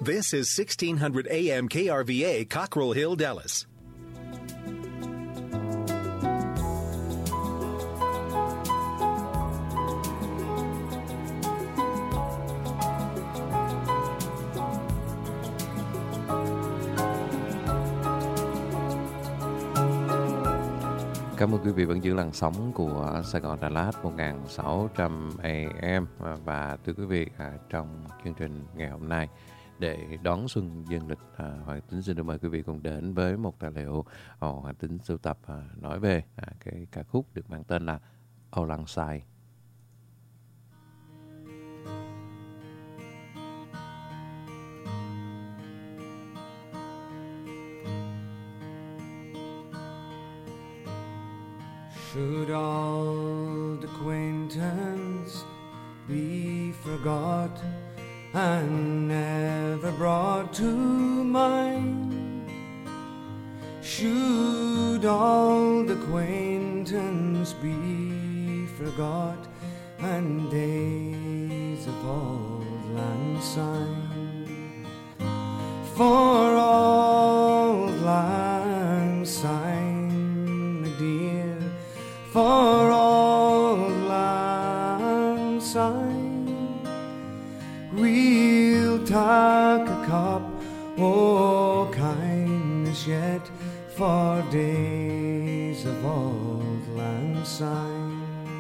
This is 1600 AM KRVA, Cockrell Hill, Dallas. Cảm ơn quý vị vẫn giữ làn sóng của Sài Gòn Đà Lạt 1600 AM. Và thưa quý vị, trong chương trình ngày hôm nay, để đón xuân dương lịch, Hoàng Tính xin được mời quý vị cùng đến với một tài liệu Hoàng Tính sưu tập nói về cái ca khúc được mang tên là Alongside. Should old acquaintance be forgot and never brought to mind? Should old acquaintance be forgot and days of old lang syne? For old lang syne, my dear, for old lang syne, we'll take a cup of kindness yet for days of old lang syne.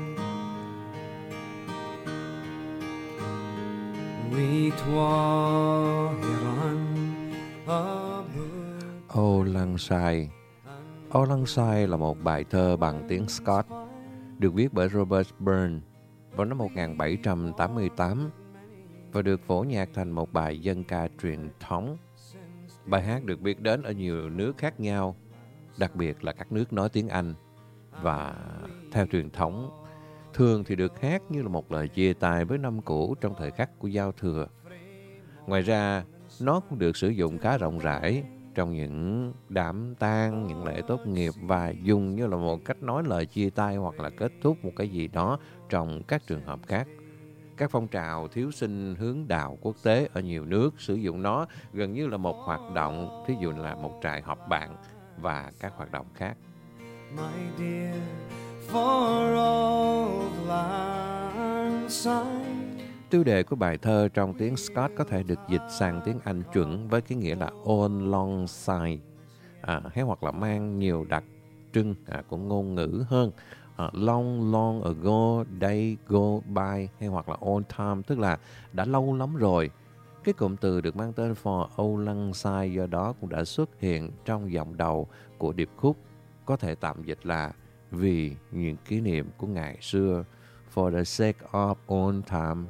We twa heron Alongside. Alongside là một bài thơ bằng tiếng Scott được viết bởi Robert Burns vào năm 1788 và được phổ nhạc thành một bài dân ca truyền thống. Bài hát được biết đến ở nhiều nước khác nhau, đặc biệt là các nước nói tiếng Anh, và theo truyền thống thường thì được hát như là một lời chia tay với năm cũ trong thời khắc của giao thừa. Ngoài ra, nó cũng được sử dụng khá rộng rãi trong những đám tang, những lễ tốt nghiệp và dùng như là một cách nói lời chia tay hoặc là kết thúc một cái gì đó trong các trường hợp khác. Các phong trào thiếu sinh hướng đạo quốc tế ở nhiều nước sử dụng nó gần như là một hoạt động, thí dụ là một trại họp bạn và các hoạt động khác. My dear, for old lang syne. Tiêu đề của bài thơ trong tiếng Scott có thể được dịch sang tiếng Anh chuẩn với cái nghĩa là alongside, hay hoặc là mang nhiều đặc trưng của ngôn ngữ hơn. Long ago, day go by, hay hoặc là all time, tức là đã lâu lắm rồi. Cái cụm từ được mang tên for alongside do đó cũng đã xuất hiện trong dòng đầu của điệp khúc, có thể tạm dịch là vì những kỷ niệm của ngày xưa, for the sake of all time.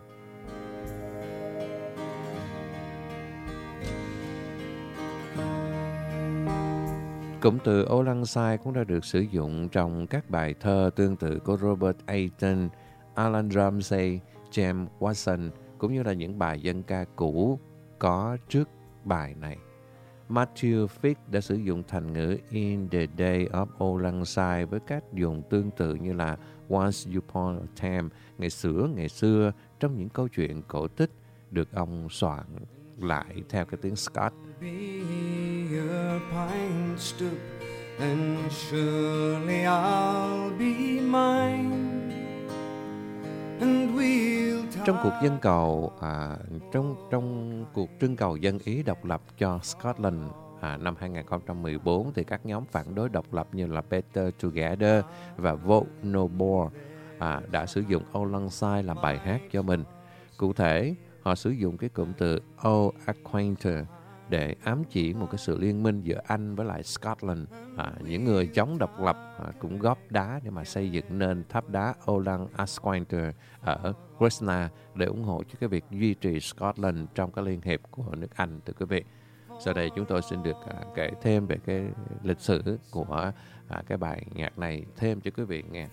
Cụm từ alongside cũng đã được sử dụng trong các bài thơ tương tự của Robert Ayton, Alan Ramsey, James Watson, cũng như là những bài dân ca cũ có trước bài này. Matthew Fick đã sử dụng thành ngữ in the day of alongside với cách dùng tương tự như là once upon a time, ngày xưa trong những câu chuyện cổ tích được ông soạn lại theo cái tiếng Scott. Your pine stoop, and surely I'll be mine. And we'll Trong cuộc dân cầu, trong cuộc trưng cầu dân Ý độc lập cho Scotland năm 2014 thì các nhóm phản đối độc lập như là Better Together và Vote No More đã sử dụng alongside làm bài hát cho mình. Cụ thể, họ sử dụng cái cụm từ old acquaintance để ám chỉ một cái sự liên minh giữa Anh với lại Scotland. Những người chống độc lập cũng góp đá để mà xây dựng nên tháp đá Old Acquaintance ở Grosvenor để ủng hộ cho cái việc duy trì Scotland trong cái liên hiệp của nước Anh, thưa quý vị. Sau đây chúng tôi xin được kể thêm về cái lịch sử của cái bài nhạc này thêm cho quý vị nghe.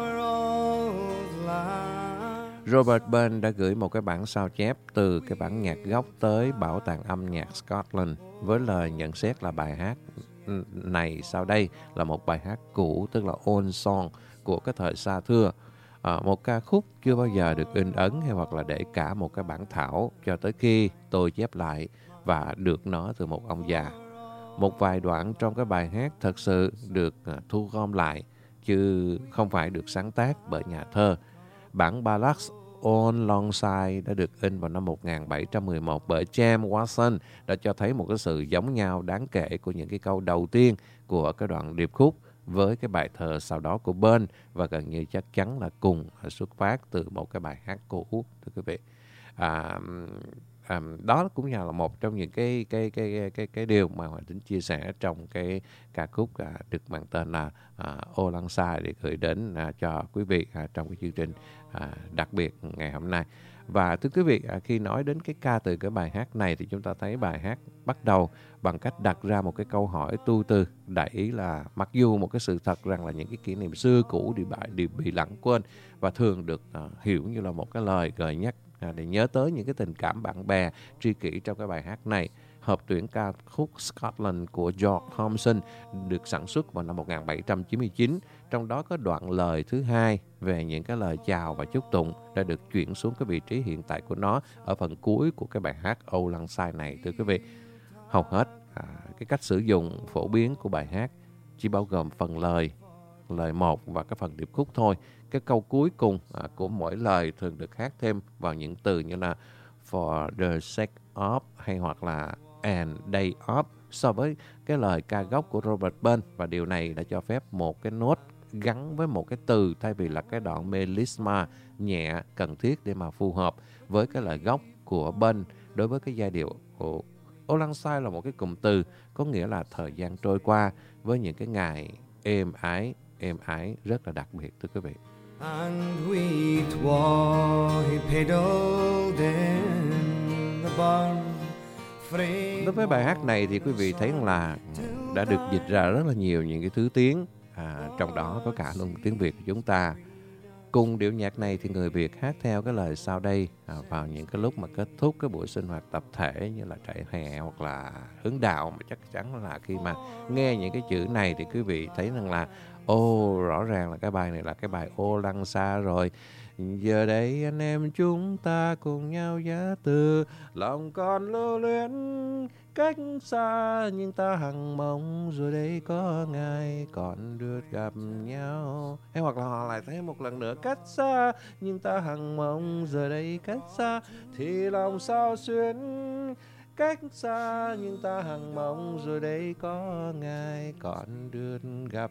Robert Burns đã gửi một cái bản sao chép từ cái bản nhạc gốc tới Bảo tàng âm nhạc Scotland với lời nhận xét là bài hát này sau đây là một bài hát cũ, tức là old song của cái thời xa xưa. Một ca khúc chưa bao giờ được in ấn hay hoặc là để cả một cái bản thảo cho tới khi tôi chép lại và được nó từ một ông già. Một vài đoạn trong cái bài hát thật sự được thu gom lại, chứ không phải được sáng tác bởi nhà thơ. Bản Ballads Alongside đã được in vào năm 1711 bởi James Watson, đã cho thấy một cái sự giống nhau đáng kể của những cái câu đầu tiên của cái đoạn điệp khúc với cái bài thơ sau đó của Burns, và gần như chắc chắn là cùng xuất phát từ một cái bài hát cũ, thưa quý vị. Đó cũng là một trong những cái điều mà Hoàng Tính chia sẻ trong cái ca khúc được mang tên là Alongside, để gửi đến cho quý vị trong cái chương trình đặc biệt ngày hôm nay. Và thưa quý vị, khi nói đến cái ca từ cái bài hát này thì chúng ta thấy bài hát bắt đầu bằng cách đặt ra một cái câu hỏi tu từ, đẩy là mặc dù một cái sự thật rằng là những cái kỷ niệm xưa cũ đều bị lãng quên, và thường được hiểu như là một cái lời gợi nhắc để nhớ tới những cái tình cảm bạn bè tri kỷ trong cái bài hát này. Hợp tuyển ca khúc Scotland của George Thomson được sản xuất vào năm 1799. Trong đó có đoạn lời thứ hai về những cái lời chào và chúc tụng đã được chuyển xuống cái vị trí hiện tại của nó ở phần cuối của cái bài hát Alongside này, thưa quý vị. Hầu hết cái cách sử dụng phổ biến của bài hát chỉ bao gồm phần lời 1 và cái phần điệp khúc thôi. Cái câu cuối cùng của mỗi lời thường được hát thêm vào những từ như là for the sake of hay hoặc là and day of so với cái lời ca gốc của Robert Burns, và điều này đã cho phép một cái nốt gắn với một cái từ thay vì là cái đoạn melisma nhẹ cần thiết để mà phù hợp với cái lời gốc của Burns đối với cái giai điệu của Alongside là một cái cụm từ có nghĩa là thời gian trôi qua với những cái ngày êm ái rất là đặc biệt, thưa quý vị. And we twa pedaled in the barn. Đối với bài hát này thì quý vị thấy là đã được dịch ra rất là nhiều những cái thứ tiếng, trong đó có cả luôn tiếng Việt của chúng ta. Cùng điệu nhạc này thì người Việt hát theo cái lời sau đây vào những cái lúc mà kết thúc cái buổi sinh hoạt tập thể như là trại hè hoặc là hướng đạo, mà chắc chắn là khi mà nghe những cái chữ này thì quý vị thấy rằng là rõ ràng là cái bài này là cái bài Ô Lăng Xa rồi. Giờ đây anh em chúng ta cùng nhau giá từ, lòng còn lưu luyến cách xa nhưng ta hằng mong rồi đây có ngày còn được gặp nhau. Hay hoặc là họ lại thấy một lần nữa cách xa nhưng ta hằng mong giờ đây cách xa thì lòng sao xuyến. Cách xa nhưng ta hằng mong rồi đây có ngày còn được gặp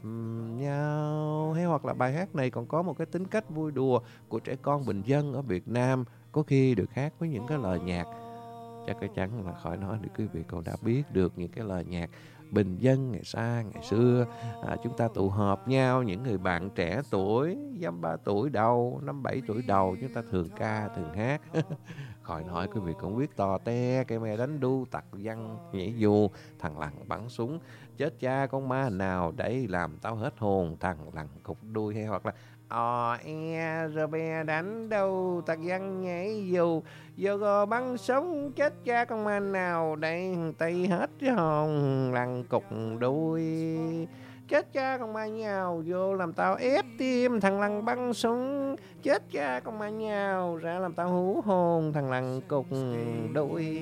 nhau. Hay hoặc là bài hát này còn có một cái tính cách vui đùa của trẻ con bình dân ở Việt Nam, có khi được hát với những cái lời nhạc chắc chắn là khỏi nói thì quý vị cũng đã biết được những cái lời nhạc bình dân ngày xưa. Chúng ta tụ họp nhau, những người bạn trẻ tuổi, 23 tuổi đầu, 57 tuổi đầu, chúng ta thường ca, thường hát. Khỏi nói quý vị cũng biết tò te, cây me đánh đu, tặc văn, nhảy dù, thằng lằn bắn súng, chết cha con ma nào để làm tao hết hồn, thằng lằn cục đuôi. Hay hoặc là rồi bè đánh đâu, tặc văn nhảy dù, giờ gò bắn sống, chết cha con ma nào để tay hết hồn, lằn cục đuôi. Chết cha con ma nhào vô làm tao ép tim, thằng lằn bắn súng. Chết cha con ma nhào ra làm tao hú hồn, thằng lằn cục đuôi.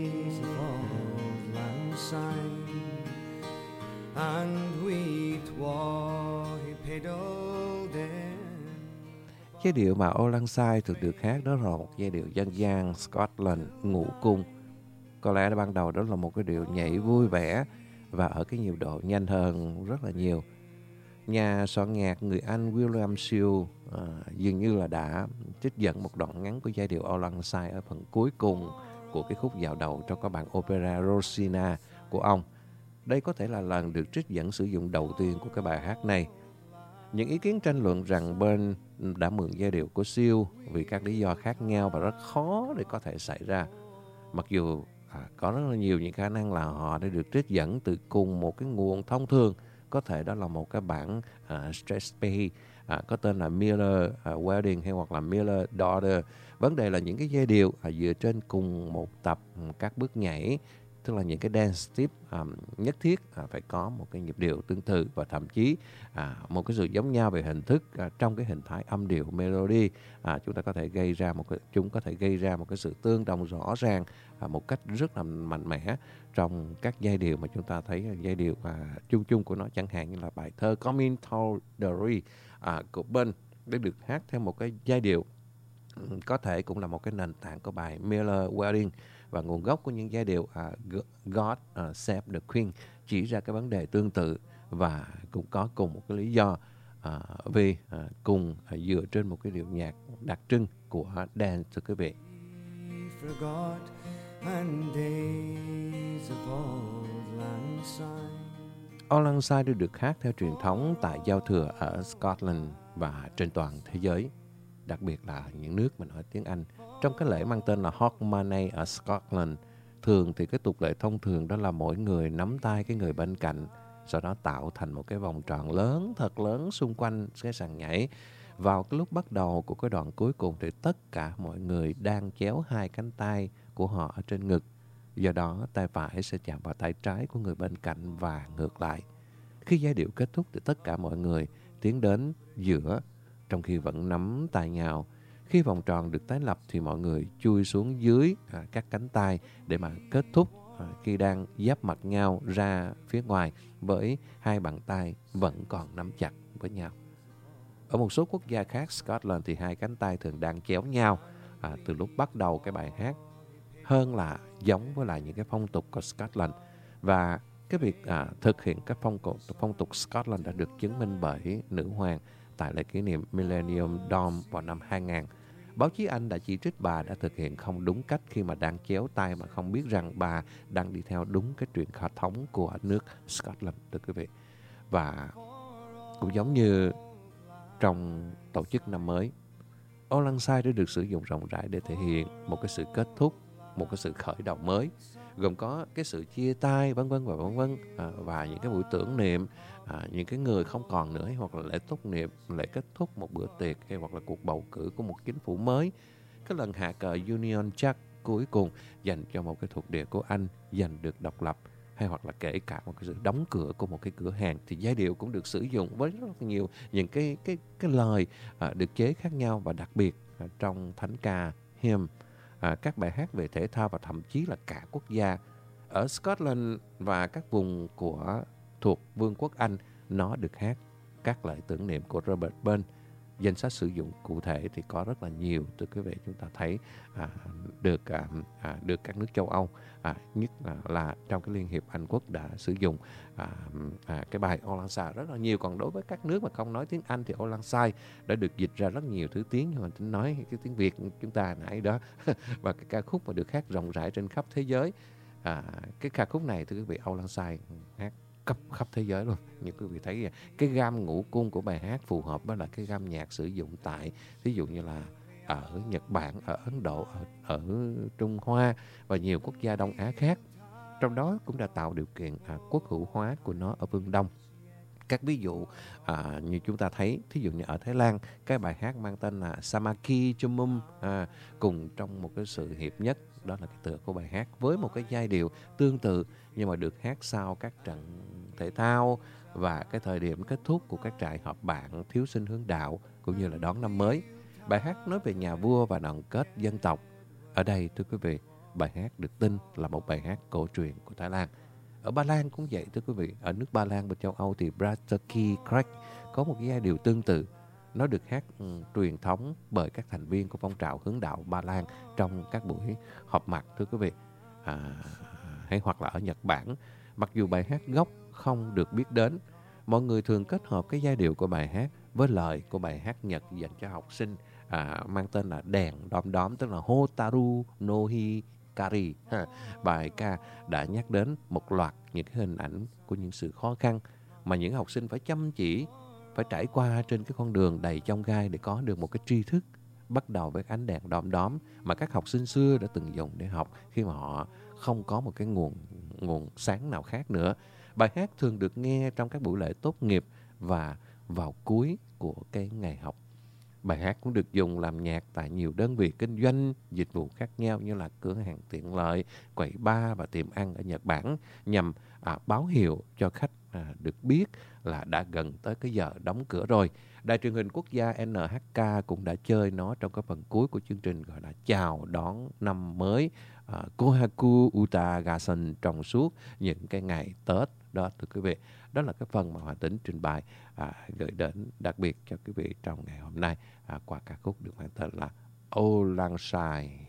Giai điệu mà Alongside thường được hát đó là một giai điệu dân gian Scotland, ngũ cung. Có lẽ ban đầu đó là một cái điệu nhảy vui vẻ và ở cái nhịp độ nhanh hơn rất là nhiều. Nhà soạn nhạc người Anh William Shield dường như là đã trích dẫn một đoạn ngắn của giai điệu Alongside ở phần cuối cùng của cái khúc dạo đầu trong các bản opera Rosina của ông. Đây có thể là lần được trích dẫn sử dụng đầu tiên của cái bài hát này. Những ý kiến tranh luận rằng Burns đã mượn giai điệu của Shield vì các lý do khác nhau và rất khó để có thể xảy ra. Mặc dù có rất là nhiều những khả năng là họ đã được trích dẫn từ cùng một cái nguồn thông thường, có thể đó là một cái bản Strasberg có tên là Miller Wedding hay hoặc là Miller Daughter. Vấn đề là những cái giai điệu dựa trên cùng một tập các bước nhảy tức là những cái dance tip nhất thiết phải có một cái nhịp điệu tương tự và thậm chí một cái sự giống nhau về hình thức trong cái hình thái âm điệu melody. Chúng có thể gây ra một cái sự tương đồng rõ ràng một cách rất là mạnh mẽ trong các giai điệu mà chúng ta thấy giai điệu chung chung của nó, chẳng hạn như là bài thơ Coming to the Re của Ben để được hát theo một cái giai điệu có thể cũng là một cái nền tảng của bài Miller Wedding, và nguồn gốc của những giai điệu God Save the Queen chỉ ra cái vấn đề tương tự và cũng có cùng một cái lý do vì cùng dựa trên một cái điệu nhạc đặc trưng của dance, thưa quý vị. Forgot and days of old lang syne. Auld Lang Syne được hát theo truyền thống tại giao thừa ở Scotland và trên toàn thế giới, đặc biệt là những nước mà nói tiếng Anh. Trong cái lễ mang tên là Hogmanay ở Scotland, thường thì cái tục lệ thông thường đó là mỗi người nắm tay cái người bên cạnh, sau đó tạo thành một cái vòng tròn lớn, thật lớn xung quanh cái sàn nhảy. Vào cái lúc bắt đầu của cái đoạn cuối cùng thì tất cả mọi người đang chéo hai cánh tay của họ ở trên ngực. Do đó tay phải sẽ chạm vào tay trái của người bên cạnh và ngược lại. Khi giai điệu kết thúc thì tất cả mọi người tiến đến giữa trong khi vẫn nắm tay nhau. Khi vòng tròn được tái lập thì mọi người chui xuống dưới các cánh tay để mà kết thúc khi đang giáp mặt nhau ra phía ngoài với hai bàn tay vẫn còn nắm chặt với nhau. Ở một số quốc gia khác Scotland thì hai cánh tay thường đang chéo nhau từ lúc bắt đầu cái bài hát, hơn là giống với lại những cái phong tục của Scotland. Và cái việc thực hiện các phong tục Scotland đã được chứng minh bởi nữ hoàng tại lễ kỷ niệm Millennium Dome vào năm 2000. Báo chí Anh đã chỉ trích bà đã thực hiện không đúng cách khi mà đang chéo tay mà không biết rằng bà đang đi theo đúng cái truyền thống của nước Scotland, thưa quý vị. Và cũng giống như trong tổ chức năm mới, Auld Lang Syne đã được sử dụng rộng rãi để thể hiện một cái sự kết thúc, một cái sự khởi đầu mới, gồm có cái sự chia tay vân vân và những cái buổi tưởng niệm những cái người không còn nữa, hoặc là lễ tốt nghiệp, lễ kết thúc một bữa tiệc, hay hoặc là cuộc bầu cử của một chính phủ mới, cái lần hạ cờ Union Jack cuối cùng dành cho một cái thuộc địa của Anh giành được độc lập, hay hoặc là kể cả một cái sự đóng cửa của một cái cửa hàng, thì giai điệu cũng được sử dụng với rất nhiều những cái lời được chế khác nhau, và đặc biệt trong thánh ca, hymn, các bài hát về thể thao và thậm chí là cả quốc gia. Ở Scotland và các vùng thuộc Vương quốc Anh, nó được hát các lễ tưởng niệm của Robert Burns. Danh sách sử dụng cụ thể thì có rất là nhiều, thưa quý vị. Chúng ta thấy được các nước châu Âu, nhất là trong cái Liên hiệp Anh quốc đã sử dụng cái bài Auld Lang Syne rất là nhiều. Còn đối với các nước mà không nói tiếng Anh thì Auld Lang Syne đã được dịch ra rất nhiều thứ tiếng, nhưng mà tính nói cái tiếng Việt chúng ta nãy đó và cái ca khúc mà được hát rộng rãi trên khắp thế giới. Cái ca khúc này, thưa quý vị, Auld Lang Syne hát khắp thế giới luôn. Như quý vị thấy cái gam ngũ cung của bài hát phù hợp với là cái gam nhạc sử dụng tại, ví dụ như là ở Nhật Bản, ở Ấn Độ, ở Trung Hoa và nhiều quốc gia Đông Á khác. Trong đó cũng đã tạo điều kiện quốc hữu hóa của nó ở phương Đông. Các ví dụ như chúng ta thấy, thí dụ như ở Thái Lan, cái bài hát mang tên là Samaki Chumum cùng trong một cái sự hiệp nhất, đó là cái tựa của bài hát, với một cái giai điệu tương tự nhưng mà được hát sau các trận thể thao và cái thời điểm kết thúc của các trại họp bạn thiếu sinh hướng đạo cũng như là đón năm mới. Bài hát nói về nhà vua và đoàn kết dân tộc. Ở đây, thưa quý vị, bài hát được tin là một bài hát cổ truyền của Thái Lan. Ở Ba Lan cũng vậy, thưa quý vị. Ở nước Ba Lan và châu Âu thì Bratsky Crack có một cái giai điệu tương tự. Nó được hát truyền thống bởi các thành viên của phong trào hướng đạo Ba Lan trong các buổi họp mặt, thưa quý vị. Hay hoặc là ở Nhật Bản, mặc dù bài hát gốc không được biết đến, mọi người thường kết hợp cái giai điệu của bài hát với lời của bài hát Nhật dành cho học sinh mang tên là Đèn Đom Đóm, tức là Hotaru no Hikari. Bài ca đã nhắc đến một loạt những cái hình ảnh của những sự khó khăn mà những học sinh phải chăm chỉ, phải trải qua trên cái con đường đầy chông gai để có được một cái tri thức, bắt đầu với ánh đèn đom đóm mà các học sinh xưa đã từng dùng để học khi mà họ không có một cái nguồn sáng nào khác nữa. Bài hát thường được nghe trong các buổi lễ tốt nghiệp và vào cuối của cái ngày học. Bài hát cũng được dùng làm nhạc tại nhiều đơn vị kinh doanh, dịch vụ khác nhau như là cửa hàng tiện lợi, quầy bar và tiệm ăn ở Nhật Bản nhằm báo hiệu cho khách được biết là đã gần tới cái giờ đóng cửa rồi. Đài truyền hình quốc gia NHK cũng đã chơi nó trong cái phần cuối của chương trình gọi là chào đón năm mới Kohaku Uta Gassen trong suốt những cái ngày Tết đó thưa quý vị. Đó là cái phần mà Hòa Tính trình bày gửi đến đặc biệt cho quý vị trong ngày hôm nay qua ca khúc được mang tên là Ô Lang Sai.